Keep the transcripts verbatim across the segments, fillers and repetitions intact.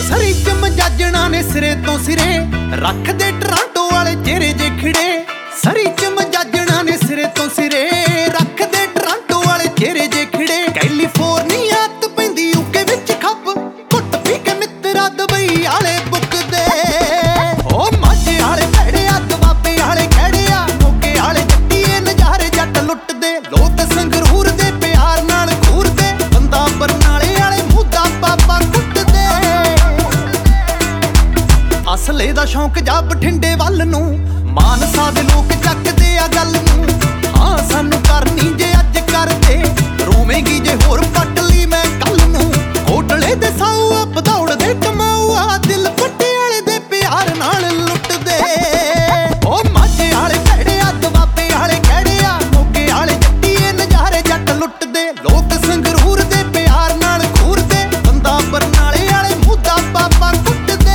ਸਰੀ ਚ ਮਜਾਜਣਾ ਨੇ ਸਿਰੇ ਤੋਂ ਸਿਰੇ ਰੱਖਦੇ ਟਰਾਂਟੋ ਵਾਲੇ ਚਿਹਰੇ ਜੇ ਖਿੜੇ। ਸਰੀ ਚ ਮਜਾਜਣਾ ਨੇ ਸਿਰੇ ਤੋਂ ਸਿਰੇ ਰੱਖਦੇ ਟਰਾਂਟੋ ਵਾਲੇ ਚਿਹਰੇ ਜੇ ਖਿੜੇ। ਕੈਲੀਫੋਰਨੀਆ ਤੋਂ ਪੈਂਦੀ ਯੂਕੇ ਵਿੱਚ ਖੱਬ ਘੁੱਟ ਪੀ ਕੇ ਮਿੱਤਰਾ ਦੁਬਈ ਵਾਲੇ ਬੁੱਕਦੇ। ਓ ਮਾਝੇ ਵਾਲੇ ਭੈੜੇ ਆ ਦੁਆਬੇ ਵਾਲੇ ਖੜੇ ਆ ਮੋਗੇ ਵਾਲੇ ਜੱਟੀਏ ਨਜ਼ਾਰੇ ਜੱਟ ਲੁੱਟਦੇ। ਲੋਕ ਸੰਗਰੂਰ ਦੇ ਪਿਆਰ ਨਾਲ ਘੂਰਦੇ ਬੰਦਾ ਬਰਨਾਲੇ ਵਾਲੇ ਮੂਦਾ ਬਾਬਾ ਕੁੱਟਦੇ। ਅਸਲੇ ਦਾ ਸ਼ੌਂਕ ਜਾ ਬਠਿੰਡੇ ਵੱਲ ਨੂੰ ਮਾਨਸਾ ਦੇ ਲੋਕ ਚੱਕਦੇ ਆ ਗੱਲ ਨੂੰ। ਹਾਂ ਸਾਨੂੰ ਕਰਨੀ ਜੇ ਅੱਜ ਕਰਦੇ ਰੋਵੇਂਗੀ ਜੇ ਹੋਰ ਪੱਟ ਲਈ ਮੈਂ ਕੱਲ ਨੂੰ। ਕੋਟਲੇ ਦੇ ਸਾਊ ਆ ਭਦੌੜ ਦੇ ਕਮਾਊ ਆ ਦਿਲ ਪੱਟੇ ਵਾਲੇ ਦੇ ਪਿਆਰ ਨਾਲ ਲੁੱਟਦੇ। ਓ ਮਾਝੇ ਵਾਲੇ ਭੈੜੇ ਆ ਦੁਆਬੇ ਵਾਲੇ ਖੜੇ ਆ ਮੋਗੇ ਵਾਲੇ ਜੱਟੀਏ ਨਜ਼ਾਰੇ ਜੱਟ ਲੁੱਟਦੇ। ਲੋਕ ਸੰਗਰੂਰ ਦੇ ਪਿਆਰ ਨਾਲ ਘੂਰਦੇ ਬੰਦਾ ਬਰਨਾਲੇ ਵਾਲੇ ਮੂਦਾ ਬਾਬਾ ਕੁੱਟਦੇ।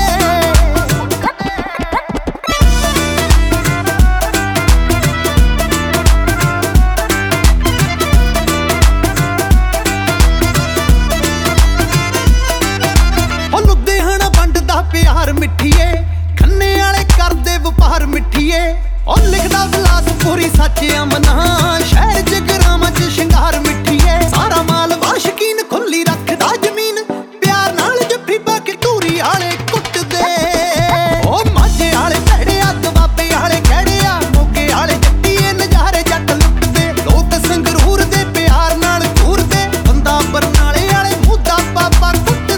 ਪਿਆਰ ਮਿੱਠੀਏ ਖੰਨੇ ਵਾਲੇ ਕਰਦੇ ਵਪਾਰ ਮਿੱਠੀਏ। ਉਹ ਲਿਖਦਾ ਬਿਲਾਸਪੁਰੀ ਸੱਚ ਅਮਨਾ ਸ਼ਹਿਰ ਜਗਰਾਵਾਂ ਚ ਸ਼ਿੰਗਾਰ ਮਿੱਠੀਏ। ਸਾਰਾ ਮਾਲ ਵਾਸ਼ਕੀਨ ਖੁੱਲੀ ਰੱਖਦਾ ਜ਼ਮੀਨ ਪਿਆਰ ਨਾਲ ਜੱਫੀ ਪਾ ਕੇ ਧੂਰੀ ਵਾਲੇ ਕੁੱਟਦੇ। ਉਹ ਮਾਝੇ ਵਾਲੇ ਭੈੜੇ ਆ ਦੁਆਬੇ ਵਾਲੇ ਖੜੇ ਆ ਮੋਗੇ ਵਾਲੇ ਜੱਟੀਏ ਨਜ਼ਾਰੇ ਜੱਟ ਲੁੱਟਦੇ। ਲੋਕ ਸੰਗਰੂਰ ਦੇ ਪਿਆਰ ਨਾਲ ਘੂਰਦੇ ਬੰਦਾ ਬਰਨਾਲੇ ਵਾਲੇ ਮੂਦਾ ਬਾਬਾ ਕੁੱਟਦੇ।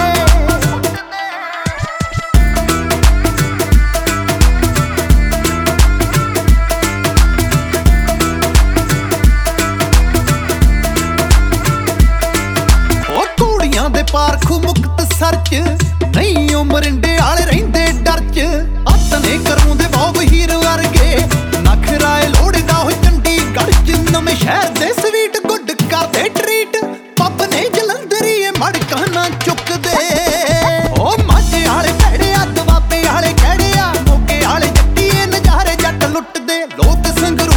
ਦੇ ਪਾਰਖੂ ਮੁਕਤਸਰ ਚ ਨਹੀਂ ਉਹ ਮਰਿੰਡੇ ਵਾਲੇ ਰਹਿੰਦੇ ਡਰ ਚ। ਆਤਨੇ ਕਰਾਉਂਦੇ ਬਹੁਤ ਹੀਰ ਵਰਗੇ ਨਖਰਾਏ ਲੋੜਦਾ ਹੋ ਚੰਡੀਗੜ੍ਹ ਚ। ਨਵੇਂ ਸ਼ਹਿਰ ਦੇ ਸਵੀਟ ਗੁੱਡ ਕਰਦੇ ਟਰੀਟ ਪੱਬ ਨੇ ਜਲੰਧਰੀਏ ਮੜਕਾਂ ਨਾ ਚੁੱਕਦੇ। ਓ ਮਾਝੇ ਵਾਲੇ ਭੈੜੇ ਆ ਦੁਆਬੇ ਵਾਲੇ ਖੜੇ ਆ ਮੋਗੇ ਵਾਲੇ ਜੱਟੀਏ ਨਜ਼ਾਰੇ ਜੱਟ ਲੁੱਟਦੇ। ਲੋਕ ਸੰਗਰੂਰ